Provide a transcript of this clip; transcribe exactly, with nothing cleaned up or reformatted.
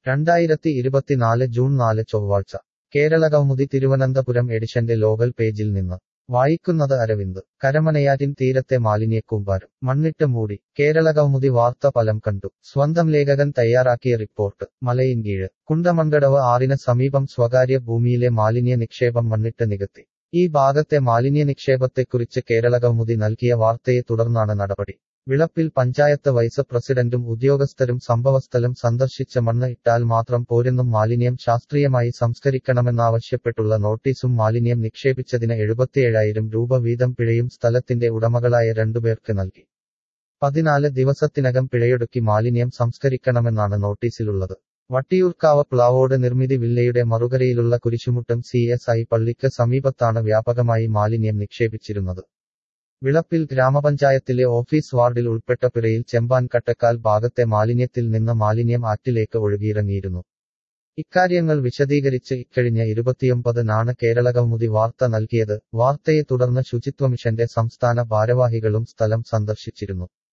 രണ്ടായിരത്തി ഇരുപത്തിനാല് ജൂൺ നാല് ചൊവ്വാഴ്ച കേരളകൗമുദി തിരുവനന്തപുരം എഡിഷന്റെ ലോകൽ പേജിൽ നിന്ന് വായിക്കുന്നത് അരവിന്ദ്. കരമനയാറ്റിൻ തീരത്തെ മാലിന്യക്കൂമ്പാരം മണ്ണിട്ട് മൂടി. കേരളകൗമുദി വാർത്ത ഫലം കണ്ടു. സ്വന്തം ലേഖകൻ തയ്യാറാക്കിയ റിപ്പോർട്ട്. മലയിൻകീഴ് കുണ്ടമൺകടവ് ആറിന് സമീപം സ്വകാര്യ ഭൂമിയിലെ മാലിന്യ നിക്ഷേപം മണ്ണിട്ട് നികത്തി. ഈ ഭാഗത്തെ മാലിന്യ നിക്ഷേപത്തെക്കുറിച്ച് കേരളകൗമുദി നൽകിയ വാർത്തയെ തുടർന്നാണ് നടപടി. വിളപ്പിൽ പഞ്ചായത്ത് വൈസ് പ്രസിഡന്റും ഉദ്യോഗസ്ഥരും സംഭവസ്ഥലം സന്ദർശിച്ച മണ്ണ് ഇട്ടാൽ മാത്രം പോരെന്നും മാലിന്യം ശാസ്ത്രീയമായി സംസ്കരിക്കണമെന്നാവശ്യപ്പെട്ടുള്ള നോട്ടീസും മാലിന്യം നിക്ഷേപിച്ചതിന് എഴുപത്തിയേഴായിരം രൂപ വീതം പിഴയും സ്ഥലത്തിന്റെ ഉടമകളായ രണ്ടുപേർക്ക് നൽകി. പതിനാല് ദിവസത്തിനകം പിഴയൊടുക്കി മാലിന്യം സംസ്കരിക്കണമെന്നാണ് നോട്ടീസിലുള്ളത്. വട്ടിയൂർക്കാവ് പ്ലാവോട് നിർമ്മിതി വില്ലയുടെ മറുകരയിലുള്ള കുരിശുമുട്ടം സി എസ് ഐ പള്ളിക്ക് സമീപത്താണ് വ്യാപകമായി മാലിന്യം നിക്ഷേപിച്ചിരുന്നത്. വിളപ്പിൽ ഗ്രാമപഞ്ചായത്തിലെ ഓഫീസ് വാർഡിൽ ഉൾപ്പെട്ട പിറയിൽ ചെമ്പാൻ കട്ടക്കാൽ ഭാഗത്തെ മാലിന്യത്തിൽ നിന്ന് മാലിന്യം ആറ്റിലേക്ക് ഒഴുകിയിറങ്ങിയിരുന്നു. ഇക്കാര്യങ്ങൾ വിശദീകരിച്ച് ഇക്കഴിഞ്ഞ ഇരുപത്തിയൊമ്പതിനാണ് കേരളകൗമുദി വാർത്ത നൽകിയത്. വാർത്തയെ തുടർന്ന് ശുചിത്വമിഷന്റെ സംസ്ഥാന ഭാരവാഹികളും സ്ഥലം സന്ദർശിച്ചിരുന്നു.